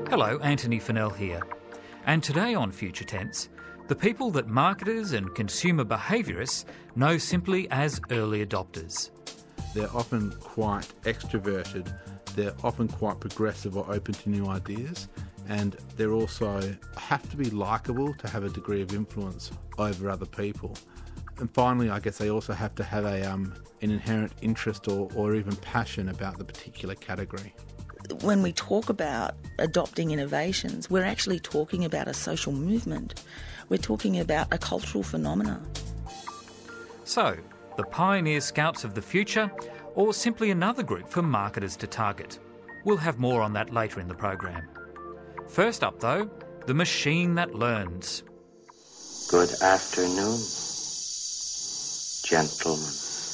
Hello, Anthony Fennell here. And today on Future Tense, the people that marketers and consumer behaviourists know simply as early adopters. They're often quite extroverted, they're often quite progressive or open to new ideas, and they're also have to be likeable to have a degree of influence over other people. And finally, I guess they also have to have an inherent interest or even passion about the particular category. When we talk about adopting innovations, we're actually talking about a social movement. We're talking about a cultural phenomena. So, the pioneer scouts of the future, or simply another group for marketers to target? We'll have more on that later in the program. First up, though, the machine that learns. Good afternoon, gentlemen.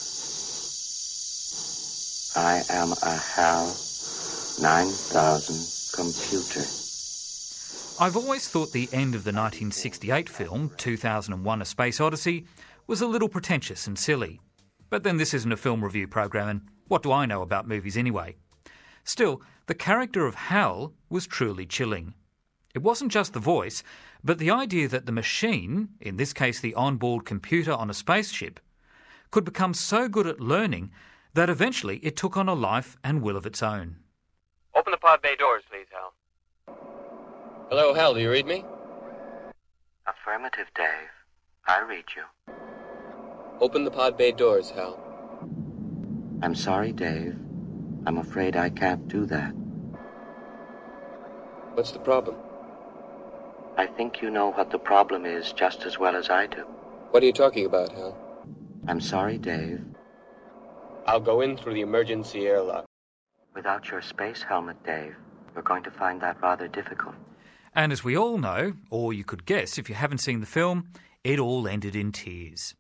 I am a HAL 9000 computer. I've always thought the end of the 1968 film, 2001: A Space Odyssey, was a little pretentious and silly. But then this isn't a film review program, and what do I know about movies anyway? Still, the character of HAL was truly chilling. It wasn't just the voice, but the idea that the machine, in this case the onboard computer on a spaceship, could become so good at learning that eventually it took on a life and will of its own. Open the pod bay doors, please, Hal. Hello, Hal, do you read me? Affirmative, Dave. I read you. Open the pod bay doors, Hal. I'm sorry, Dave. I'm afraid I can't do that. What's the problem? I think you know what the problem is just as well as I do. What are you talking about, Hal? I'm sorry, Dave. I'll go in through the emergency airlock. Without your space helmet, Dave, we're going to find that rather difficult. And as we all know, or you could guess if you haven't seen the film, it all ended in tears.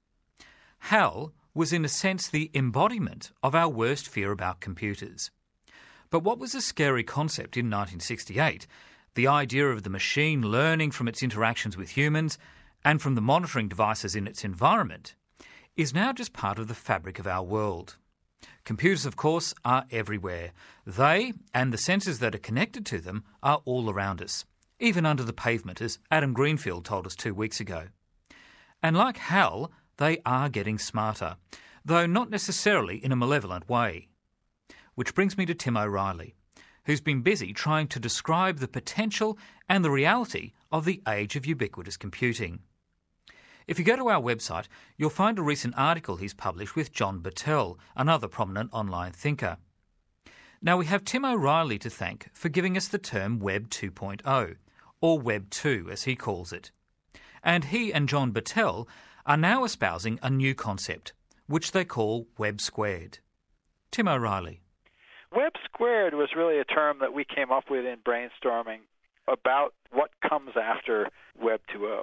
HAL was in a sense the embodiment of our worst fear about computers. But what was a scary concept in 1968, the idea of the machine learning from its interactions with humans and from the monitoring devices in its environment, is now just part of the fabric of our world. Computers, of course, are everywhere. They, and the sensors that are connected to them, are all around us, even under the pavement, as Adam Greenfield told us 2 weeks ago. And like HAL, they are getting smarter, though not necessarily in a malevolent way. Which brings me to Tim O'Reilly, who's been busy trying to describe the potential and the reality of the age of ubiquitous computing. If you go to our website, you'll find a recent article he's published with John Battelle, another prominent online thinker. Now, we have Tim O'Reilly to thank for giving us the term Web 2.0, or Web 2 as he calls it. And he and John Battelle are now espousing a new concept, which they call Web Squared. Tim O'Reilly. Web Squared was really a term that we came up with in brainstorming about what comes after Web 2.0.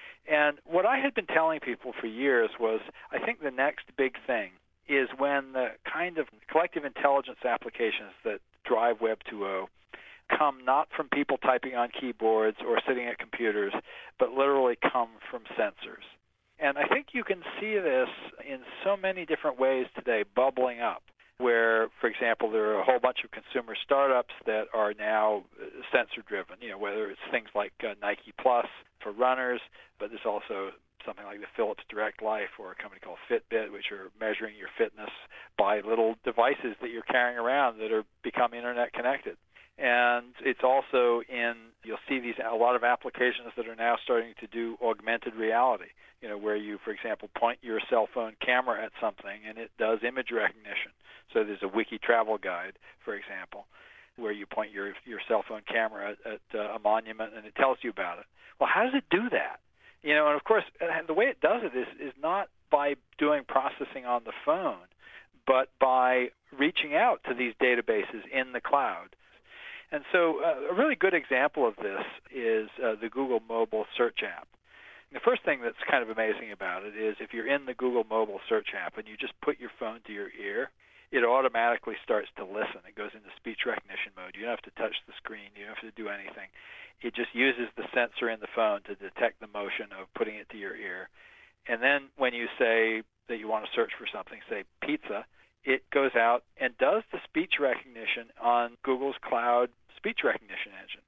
And what I had been telling people for years was, I think the next big thing is when the kind of collective intelligence applications that drive Web 2.0 come not from people typing on keyboards or sitting at computers, but literally come from sensors. And I think you can see this in so many different ways today bubbling up, where, for example, there are a whole bunch of consumer startups that are now sensor-driven, whether it's things like Nike Plus for runners, but there's also something like the Philips Direct Life or a company called Fitbit, which are measuring your fitness by little devices that you're carrying around that are become Internet connected. And it's also you'll see a lot of applications that are now starting to do augmented reality, where you, for example, point your cell phone camera at something and it does image recognition. So there's a wiki travel guide, for example, where you point your cell phone camera at a monument and it tells you about it. Well, how does it do that? And of course, the way it does it is not by doing processing on the phone, but by reaching out to these databases in the cloud. And so a really good example of this is the Google Mobile Search app. The first thing that's kind of amazing about it is if you're in the Google Mobile Search app and you just put your phone to your ear, it automatically starts to listen. It goes into speech recognition mode. You don't have to touch the screen. You don't have to do anything. It just uses the sensor in the phone to detect the motion of putting it to your ear. And then when you say that you want to search for something, say pizza, it goes out and does the speech recognition on Google's cloud speech recognition engine.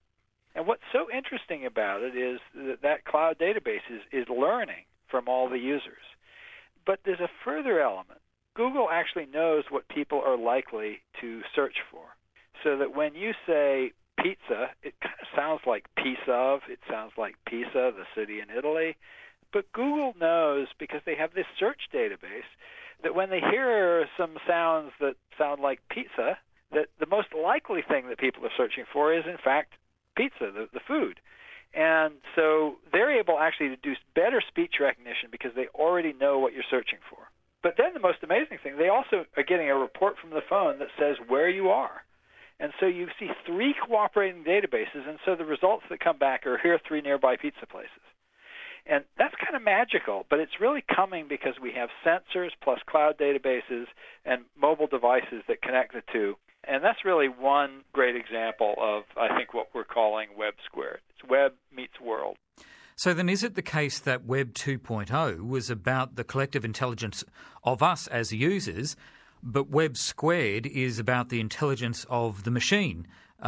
And what's so interesting about it is that cloud database is learning from all the users. But there's a further element. Google actually knows what people are likely to search for. So that when you say pizza, it kind of sounds like piece of, it sounds like Pisa, the city in Italy. But Google knows, because they have this search database, that when they hear some sounds that sound like pizza, that the most likely thing that people are searching for is, in fact, pizza, the food. And so they're able actually to do better speech recognition because they already know what you're searching for. But then the most amazing thing, they also are getting a report from the phone that says where you are. And so you see 3 cooperating databases, and so the results that come back are, here are 3 nearby pizza places. And that's kind of magical, but it's really coming because we have sensors plus cloud databases and mobile devices that connect the two. And that's really one great example of, I think, what we're calling Web squared. It's web meets world. So then is it the case that Web 2.0 was about the collective intelligence of us as users, but Web squared is about the intelligence of the machine,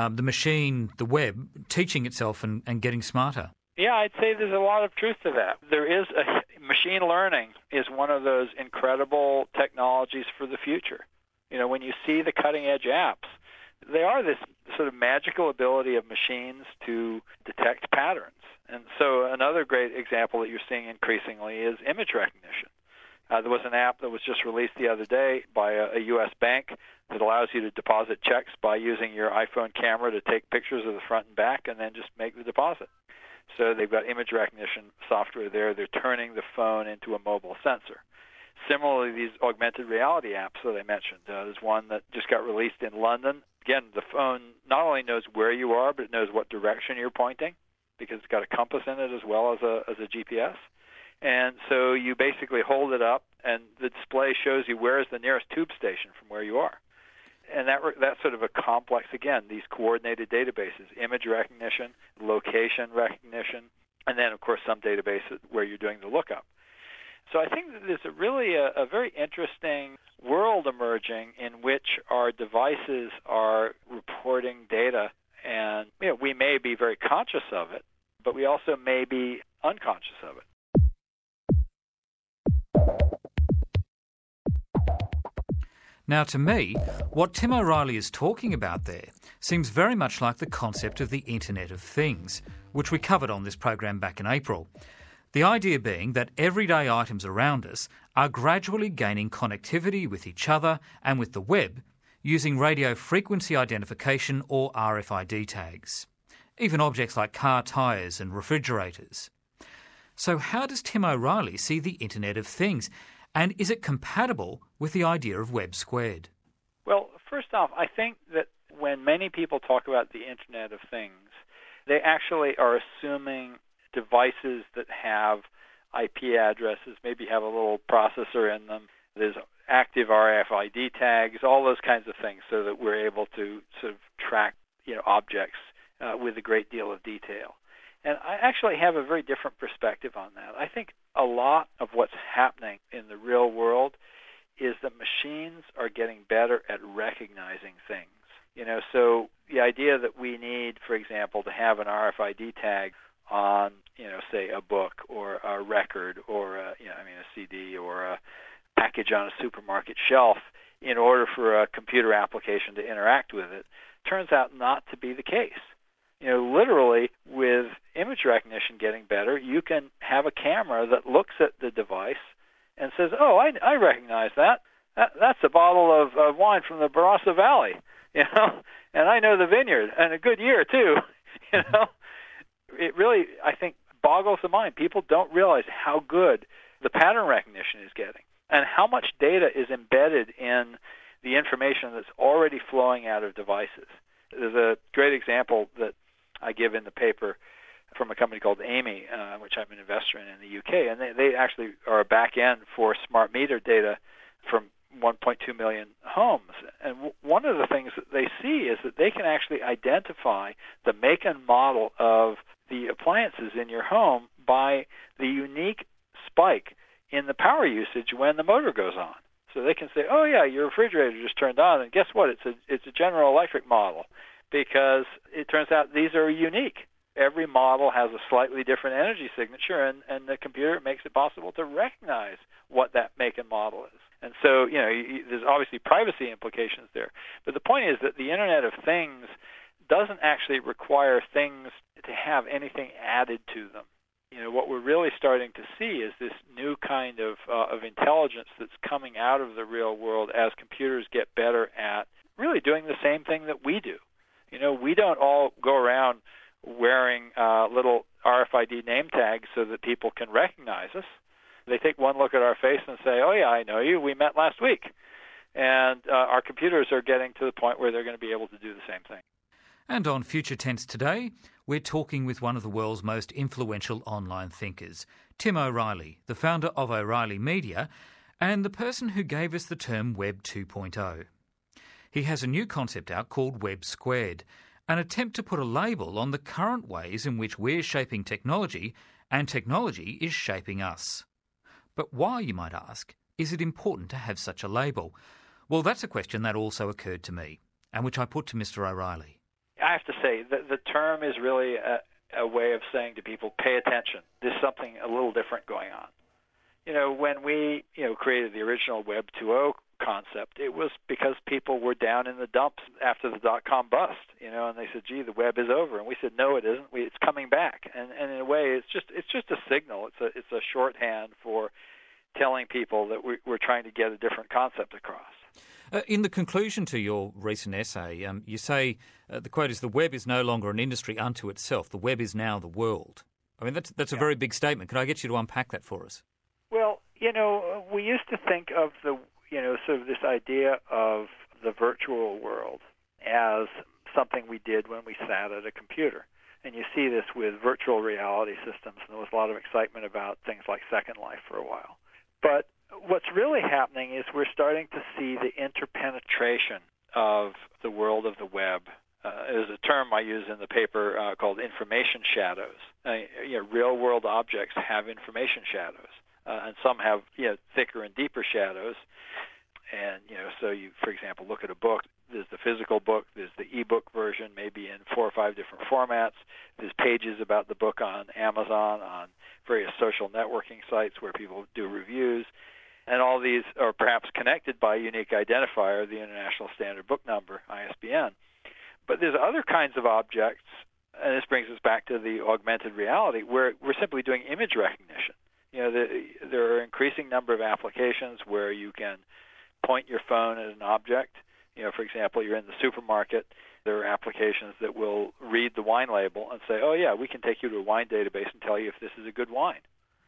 the web, teaching itself and getting smarter? Yeah, I'd say there's a lot of truth to that. Machine learning is one of those incredible technologies for the future. You know, when you see the cutting-edge apps, they are this sort of magical ability of machines to detect patterns. And so another great example that you're seeing increasingly is image recognition. There was an app that was just released the other day by a U.S. bank that allows you to deposit checks by using your iPhone camera to take pictures of the front and back and then just make the deposit. So they've got image recognition software there. They're turning the phone into a mobile sensor. Similarly, these augmented reality apps that I mentioned, there's one that just got released in London. Again, the phone not only knows where you are, but it knows what direction you're pointing because it's got a compass in it as well as a GPS. And so you basically hold it up, and the display shows you where is the nearest tube station from where you are. And that's sort of a complex, again, these coordinated databases, image recognition, location recognition, and then, of course, some database where you're doing the lookup. So I think that there's really a very interesting world emerging in which our devices are reporting data, and we may be very conscious of it, but we also may be unconscious of it. Now, to me, what Tim O'Reilly is talking about there seems very much like the concept of the Internet of Things, which we covered on this program back in April. The idea being that everyday items around us are gradually gaining connectivity with each other and with the web using radio frequency identification or RFID tags. Even objects like car tyres and refrigerators. So how does Tim O'Reilly see the Internet of Things? And is it compatible with the idea of Web squared? Well, first off, I think that when many people talk about the Internet of Things, they actually are assuming devices that have IP addresses, maybe have a little processor in them. There's active RFID tags, all those kinds of things, so that we're able to sort of track objects with a great deal of detail. And I actually have a very different perspective on that. I think a lot of what's happening in the real world is that machines are getting better at recognizing things. So the idea that we need, for example, to have an RFID tag on, say a book or a record or a CD or a package on a supermarket shelf in order for a computer application to interact with it, turns out not to be the case. Literally, with image recognition getting better, you can have a camera that looks at the device and says, "Oh, I recognize that. That's a bottle of wine from the Barossa Valley, and I know the vineyard, and a good year too." It really, I think, boggles the mind. People don't realize how good the pattern recognition is getting and how much data is embedded in the information that's already flowing out of devices. There's a great example that I give in the paper from a company called Amy, which I'm an investor in the UK, and they actually are a back end for smart meter data from 1.2 million homes. And one of the things that they see is that they can actually identify the make and model of the appliances in your home by the unique spike in the power usage when the motor goes on. So they can say, "Oh yeah, your refrigerator just turned on," and guess what? It's a General Electric model, because it turns out these are unique. Every model has a slightly different energy signature, and the computer makes it possible to recognize what that make and model is. And so, there's obviously privacy implications there. But the point is that the Internet of Things doesn't actually require things to have anything added to them. What we're really starting to see is this new kind of intelligence that's coming out of the real world as computers get better at really doing the same thing that we do. We don't all go around wearing little RFID name tags so that people can recognize us. They take one look at our face and say, oh, yeah, I know you. We met last week. And our computers are getting to the point where they're going to be able to do the same thing. And on Future Tense today, we're talking with one of the world's most influential online thinkers, Tim O'Reilly, the founder of O'Reilly Media and the person who gave us the term Web 2.0. He has a new concept out called Web Squared, an attempt to put a label on the current ways in which we're shaping technology and technology is shaping us. But why, you might ask, is it important to have such a label? Well, that's a question that also occurred to me, and which I put to Mr. O'Reilly. I have to say that the term is really a way of saying to people, pay attention. There's something a little different going on. When we created the original Web 2.0 concept, it was because people were down in the dumps after the dot-com bust, and they said, gee, the web is over. And we said, no, it isn't. It's coming back. And in a way, it's just a signal. It's a shorthand for telling people that we're trying to get a different concept across. In the conclusion to your recent essay, you say, the quote is, the web is no longer an industry unto itself. The web is now the world. I mean, that's a very big statement. Could I get you to unpack that for us? Well, we used to think of sort of this idea of the virtual world as something we did when we sat at a computer. And you see this with virtual reality systems, and there was a lot of excitement about things like Second Life for a while. But what's really happening is we're starting to see the interpenetration of the world of the web. There's a term I use in the paper called information shadows. Real-world objects have information shadows, and some have thicker and deeper shadows. And so you, for example, look at a book. There's the physical book. There's the e-book version, maybe in 4 or 5 different formats. There's pages about the book on Amazon, on various social networking sites where people do reviews. And all these are perhaps connected by a unique identifier, the International Standard Book Number, ISBN. But there's other kinds of objects, and this brings us back to the augmented reality, where we're simply doing image recognition. There are an increasing number of applications where you can point your phone at an object. For example, you're in the supermarket. There are applications that will read the wine label and say, oh, yeah, we can take you to a wine database and tell you if this is a good wine.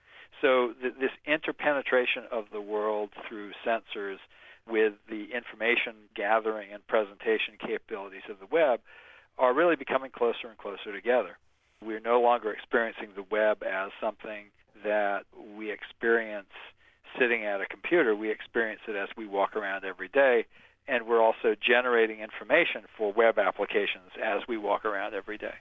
So this interpenetration of the world through sensors with the information gathering and presentation capabilities of the web are really becoming closer and closer together. We're no longer experiencing the web as something that we experience sitting at a computer. We experience it as we walk around every day, and we're also generating information for web applications as we walk around every day.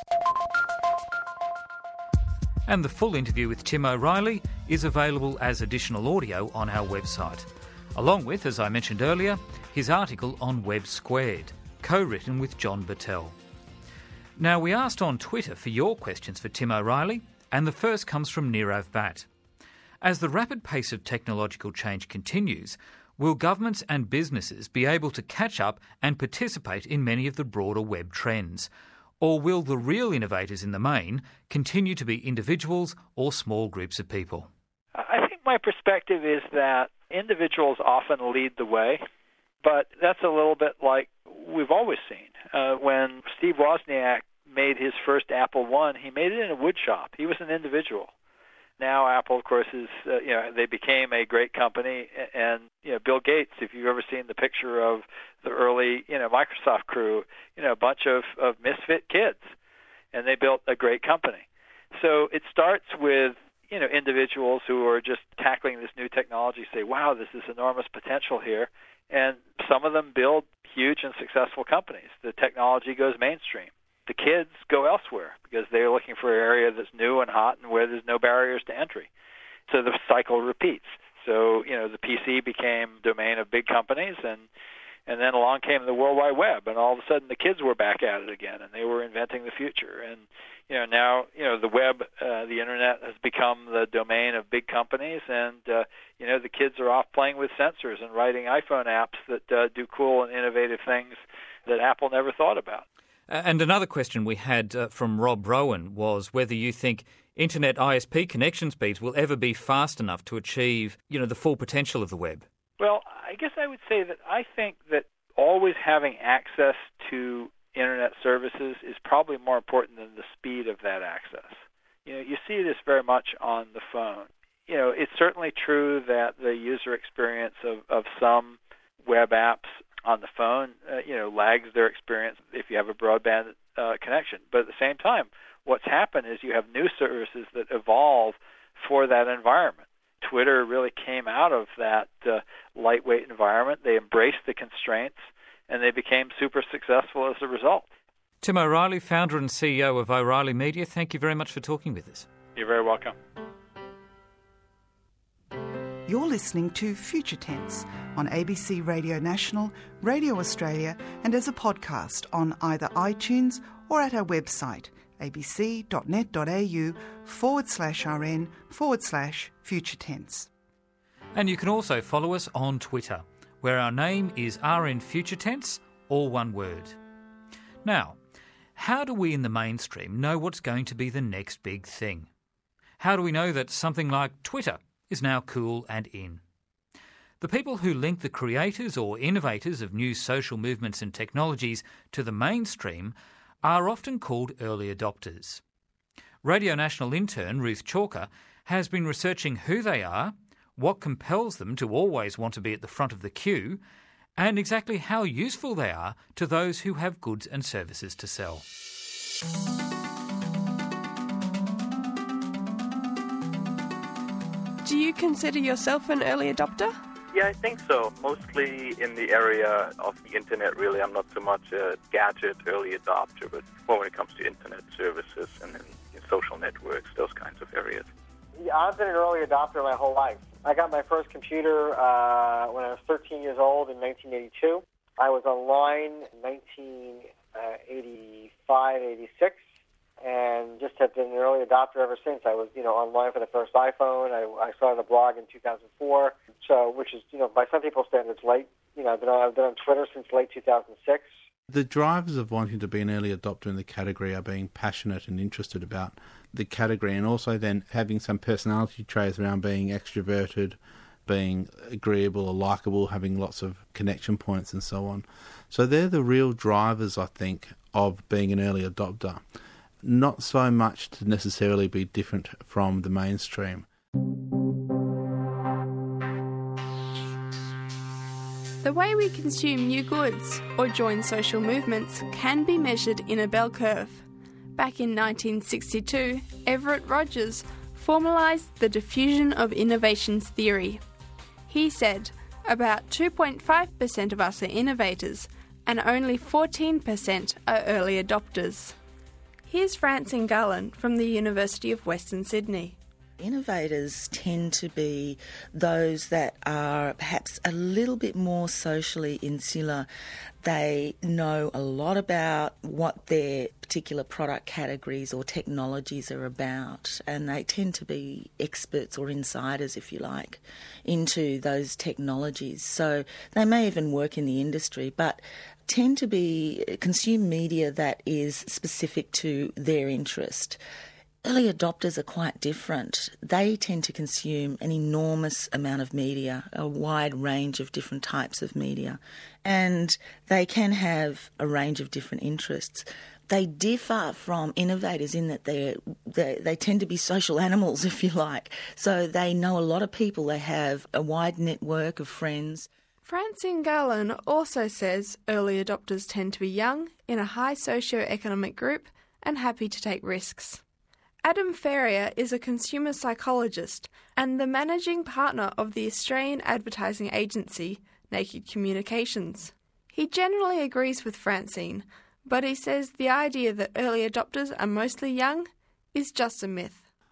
And the full interview with Tim O'Reilly is available as additional audio on our website, along with, as I mentioned earlier, his article on Web Squared, co-written with John Battelle. Now, we asked on Twitter for your questions for Tim O'Reilly, and the first comes from Nirav Bhatt. As the rapid pace of technological change continues, will governments and businesses be able to catch up and participate in many of the broader web trends? Or will the real innovators in the main continue to be individuals or small groups of people? I think my perspective is that individuals often lead the way, but that's a little bit like we've always seen. When Steve Wozniak made his first Apple I, he made it in a wood shop. He was an individual. Now Apple, of course, is they became a great company, and Bill Gates. If you've ever seen the picture of the early Microsoft crew, a bunch of misfit kids, and they built a great company. So it starts with individuals who are just tackling this new technology, say, wow, this is enormous potential here, and some of them build huge and successful companies. The technology goes mainstream. The kids go elsewhere because they're looking for an area that's new and hot and where there's no barriers to entry. So the cycle repeats. So, the PC became domain of big companies, and And then along came the World Wide Web, and all of a sudden the kids were back at it again, and they were inventing the future. And now the web, the internet has become the domain of big companies, and the kids are off playing with sensors and writing iPhone apps that do cool and innovative things that Apple never thought about. And another question we had from Rob Rowan was whether you think internet ISP connection speeds will ever be fast enough to achieve, the full potential of the web. Well, I guess I would say that I think that always having access to internet services is probably more important than the speed of that access. You see this very much on the phone. It's certainly true that the user experience of some web apps on the phone, lags their experience if you have a broadband connection. But at the same time, what's happened is you have new services that evolve for that environment. Twitter really came out of that lightweight environment. They embraced the constraints, and they became super successful as a result. Tim O'Reilly, founder and CEO of O'Reilly Media, thank you very much for talking with us. You're very welcome. You're listening to Future Tense on ABC Radio National, Radio Australia, and as a podcast on either iTunes or at our website, abc.net.au/RN/Future Tense. And you can also follow us on Twitter, where our name is RN Future Tense, all one word. Now, how do we in the mainstream know what's going to be the next big thing? How do we know that something like Twitter is now cool and in? The people who link the creators or innovators of new social movements and technologies to the mainstream are often called early adopters. Radio National intern Ruth Chalker has been researching who they are, what compels them to always want to be at the front of the queue, and exactly how useful they are to those who have goods and services to sell. Do you consider yourself an early adopter? Yeah, I think so. Mostly in the area of the internet, really. I'm not so much a gadget early adopter, but more when it comes to internet services and social networks, those kinds of areas. Yeah, I've been an early adopter my whole life. I got my first computer when I was 13 years old in 1982. I was online in 1985, 86. And just have been an early adopter ever since. I was, online for the first iPhone. I started a blog in 2004, which is, by some people's standards, late. I've been on Twitter since late 2006. The drivers of wanting to be an early adopter in the category are being passionate and interested about the category, and also then having some personality traits around being extroverted, being agreeable or likeable, having lots of connection points and so on. So they're the real drivers, I think, of being an early adopter. Not so much to necessarily be different from the mainstream. The way we consume new goods or join social movements can be measured in a bell curve. Back in 1962, Everett Rogers formalised the diffusion of innovations theory. He said, about 2.5% of us are innovators and only 14% are early adopters. Here's Francine Garland from the University of Western Sydney. Innovators tend to be those that are perhaps a little bit more socially insular. They know a lot about what their particular product categories or technologies are about, and they tend to be experts or insiders, if you like, into those technologies. So they may even work in the industry, but tend to consume media that is specific to their interest. Early adopters are quite different. They tend to consume an enormous amount of media, a wide range of different types of media, and they can have a range of different interests. They differ from innovators in that they tend to be social animals, if you like. So they know a lot of people. They have a wide network of friends. Francine Garland also says early adopters tend to be young, in a high socio-economic group, and happy to take risks. Adam Ferrier is a consumer psychologist and the managing partner of the Australian advertising agency, Naked Communications. He generally agrees with Francine, but he says the idea that early adopters are mostly young is just a myth.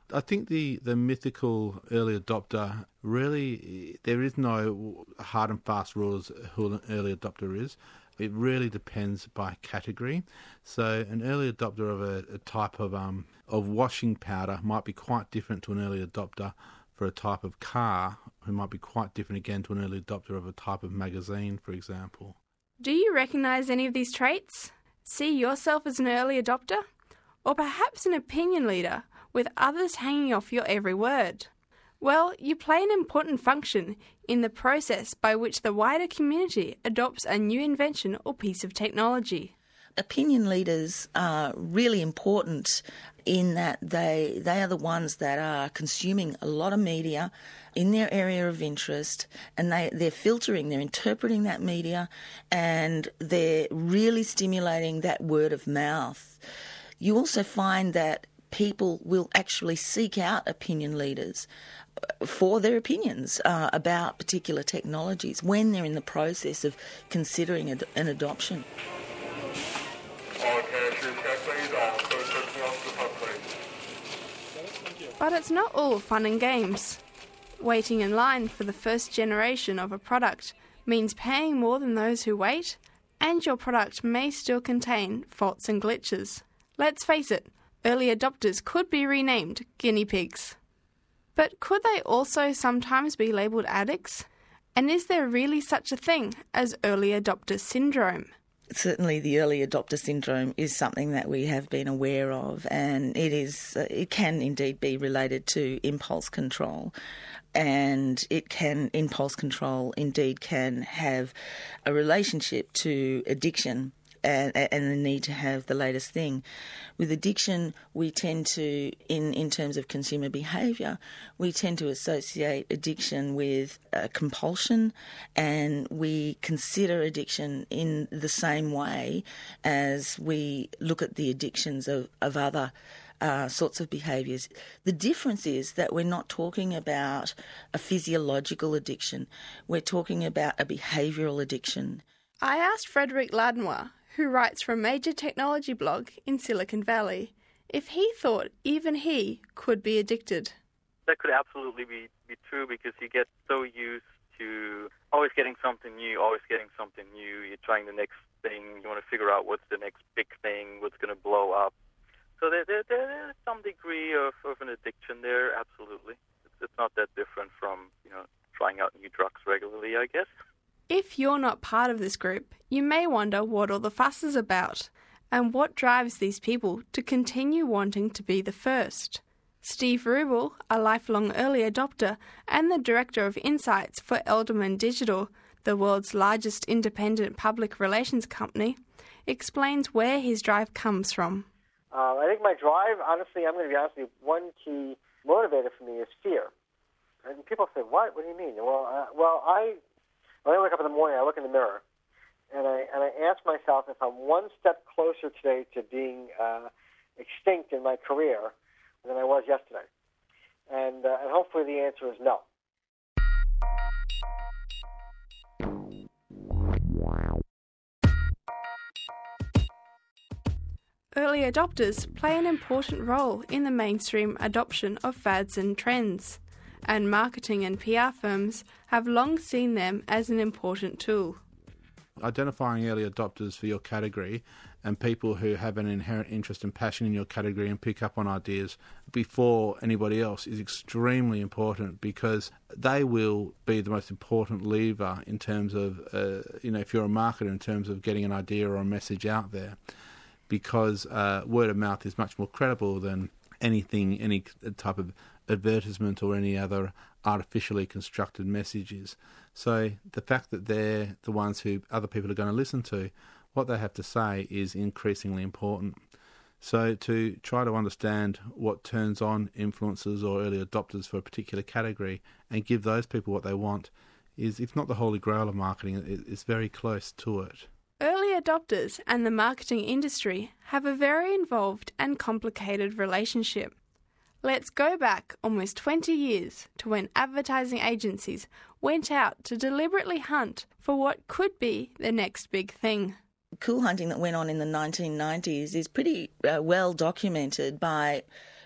I think the mythical early adopter, really, there is no hard and fast rules who an early adopter is. It really depends by category. So an early adopter of a type of washing powder might be quite different to an early adopter for a type of car, who might be quite different again to an early adopter of a type of magazine, for example. Do you recognise any of these traits? See yourself as an early adopter? Or perhaps an opinion leader with others hanging off your every word? Well, you play an important function in the process by which the wider community adopts a new invention or piece of technology. Opinion leaders are really important in that they are the ones that are consuming a lot of media in their area of interest, and they're filtering, they're interpreting that media, and they're really stimulating that word of mouth. You also find that people will actually seek out opinion leaders for their opinions about particular technologies when they're in the process of considering an adoption. But it's not all fun and games. Waiting in line for the first generation of a product means paying more than those who wait, and your product may still contain faults and glitches. Let's face it, early adopters could be renamed guinea pigs. But could they also sometimes be labelled addicts? And is there really such a thing as early adopter syndrome? Certainly the early adopter syndrome is something that we have been aware of, and it can indeed be related to impulse control. And impulse control indeed can have a relationship to addiction and the need to have the latest thing. With addiction, we tend to, in terms of consumer behaviour, we tend to associate addiction with compulsion, and we consider addiction in the same way as we look at the addictions of other sorts of behaviours. The difference is that we're not talking about a physiological addiction. We're talking about a behavioural addiction. I asked Frederick Ladnois, who writes for a major technology blog in Silicon Valley, if he thought even he could be addicted. That could absolutely be true, because you get so used to always getting something new. You're trying the next thing. You want to figure out what's the next big thing, what's going to blow up. So there's some degree of an addiction there, absolutely. It's not that different from, trying out new drugs regularly, I guess. If you're not part of this group, you may wonder what all the fuss is about and what drives these people to continue wanting to be the first. Steve Rubel, a lifelong early adopter and the Director of Insights for Elderman Digital, the world's largest independent public relations company, explains where his drive comes from. I think my drive, honestly, I'm going to be honest with you, one key motivator for me is fear. And people say, what? What do you mean? When I wake up in the morning, I look in the mirror, and I ask myself if I'm one step closer today to being extinct in my career than I was yesterday. And hopefully the answer is no. Early adopters play an important role in the mainstream adoption of fads and trends, and marketing and PR firms have long seen them as an important tool. Identifying early adopters for your category and people who have an inherent interest and passion in your category and pick up on ideas before anybody else is extremely important, because they will be the most important lever in terms of, if you're a marketer, in terms of getting an idea or a message out there, because word of mouth is much more credible than any type of advertisement or any other artificially constructed messages. So the fact that they're the ones who other people are going to listen to, what they have to say is increasingly important. So to try to understand what turns on influencers or early adopters for a particular category and give those people what they want is, if not the holy grail of marketing, it's very close to it. Early adopters and the marketing industry have a very involved and complicated relationship. Let's go back almost 20 years to when advertising agencies went out to deliberately hunt for what could be the next big thing. Cool hunting that went on in the 1990s is pretty well documented by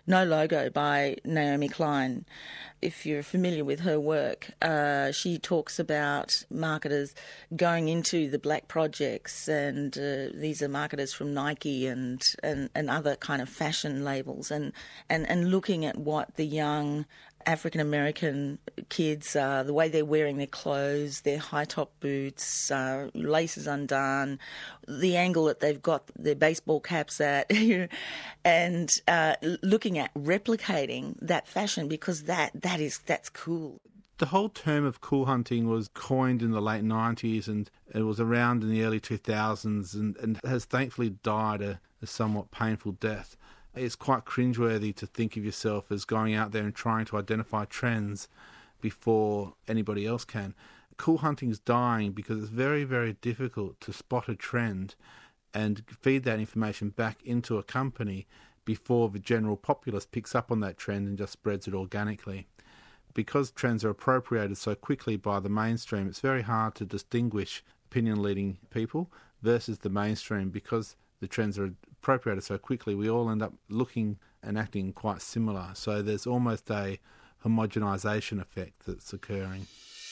No Logo by Naomi Klein. If you're familiar with her work, she talks about marketers going into the black projects, and these are marketers from Nike and other kind of fashion labels, and looking at what the young African American kids, the way they're wearing their clothes, their high top boots, laces undone, the angle that they've got their baseball caps at, and looking at replicating that fashion, because that's cool. The whole term of cool hunting was coined in the late 90s, and it was around in the early 2000s and has thankfully died a somewhat painful death. It's quite cringeworthy to think of yourself as going out there and trying to identify trends before anybody else can. Cool hunting's dying because it's very, very difficult to spot a trend and feed that information back into a company before the general populace picks up on that trend and just spreads it organically. Because trends are appropriated so quickly by the mainstream, it's very hard to distinguish opinion-leading people versus the mainstream. Because the trends are appropriated so quickly, we all end up looking and acting quite similar. So there's almost a homogenisation effect that's occurring.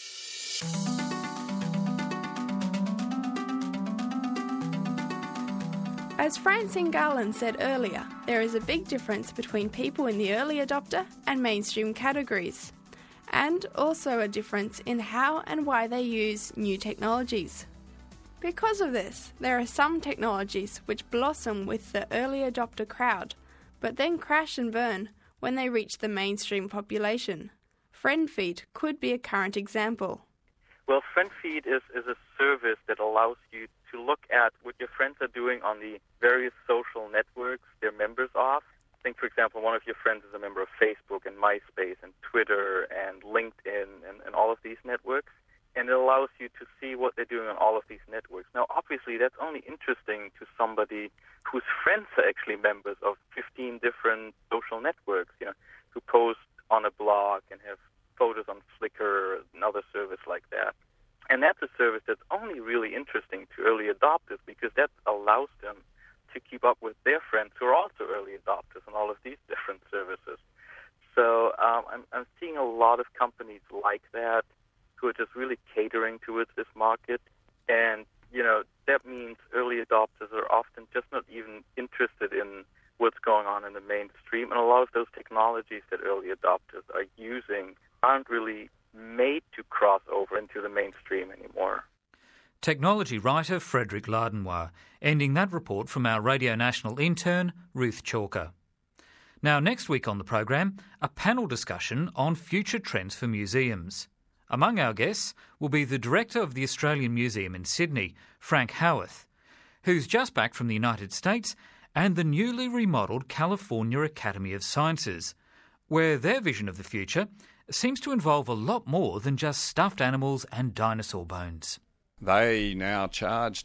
As Francine Garland said earlier, there is a big difference between people in the early adopter and mainstream categories, and also a difference in how and why they use new technologies. Because of this, there are some technologies which blossom with the early adopter crowd, but then crash and burn when they reach the mainstream population. FriendFeed could be a current example. Well, FriendFeed is a service that allows you to look at what your friends are doing on the various social networks they're members of. I think, for example, one of your friends is a member of Facebook and MySpace and Twitter and LinkedIn and all of these networks. And it allows you to see what they're doing on all of these networks. Now, obviously, that's only interesting to somebody whose friends are actually members of 15 different social networks, who post on a blog and have photos on Flickr, another service like that. And that's a service that's only really interesting to early adopters because that allows them to keep up with their friends who are also early adopters on all of these different services. So I'm seeing a lot of companies like that who are just really catering towards this market. And, that means early adopters are often just not even interested in what's going on in the mainstream. And a lot of those technologies that early adopters are using aren't really made to cross over into the mainstream anymore. Technology writer Frederick Lardenois, ending that report from our Radio National intern, Ruth Chalker. Now, next week on the program, a panel discussion on future trends for museums. Among our guests will be the director of the Australian Museum in Sydney, Frank Howarth, who's just back from the United States, and the newly remodelled California Academy of Sciences, where their vision of the future seems to involve a lot more than just stuffed animals and dinosaur bones. They now charge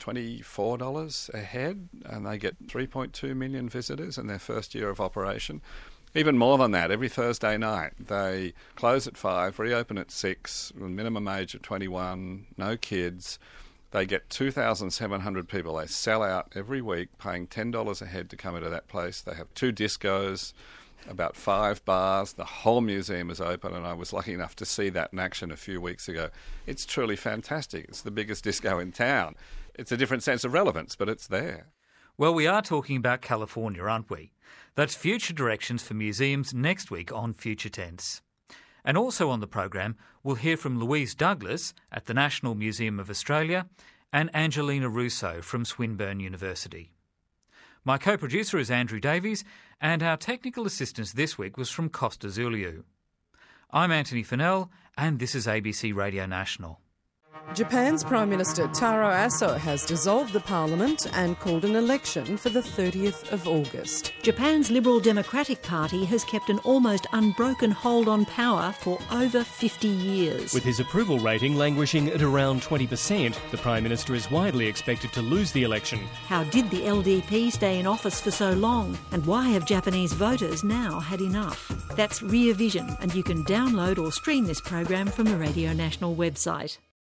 $24 a head, and they get 3.2 million visitors in their first year of operation. Even more than that, every Thursday night. They close at 5, reopen at 6, minimum age of 21, no kids. They get 2,700 people. They sell out every week, paying $10 a head to come into that place. They have 2 discos, about 5 bars. The whole museum is open, and I was lucky enough to see that in action a few weeks ago. It's truly fantastic. It's the biggest disco in town. It's a different sense of relevance, but it's there. Well, we are talking about California, aren't we? That's future directions for museums next week on Future Tense. And also on the program, we'll hear from Louise Douglas at the National Museum of Australia and Angelina Russo from Swinburne University. My co-producer is Andrew Davies, and our technical assistance this week was from Costa Zuliu. I'm Anthony Fennell, and this is ABC Radio National. Japan's Prime Minister Taro Aso has dissolved the parliament and called an election for the 30th of August. Japan's Liberal Democratic Party has kept an almost unbroken hold on power for over 50 years. With his approval rating languishing at around 20%, the Prime Minister is widely expected to lose the election. How did the LDP stay in office for so long? And why have Japanese voters now had enough? That's Rear Vision, and you can download or stream this program from the Radio National website.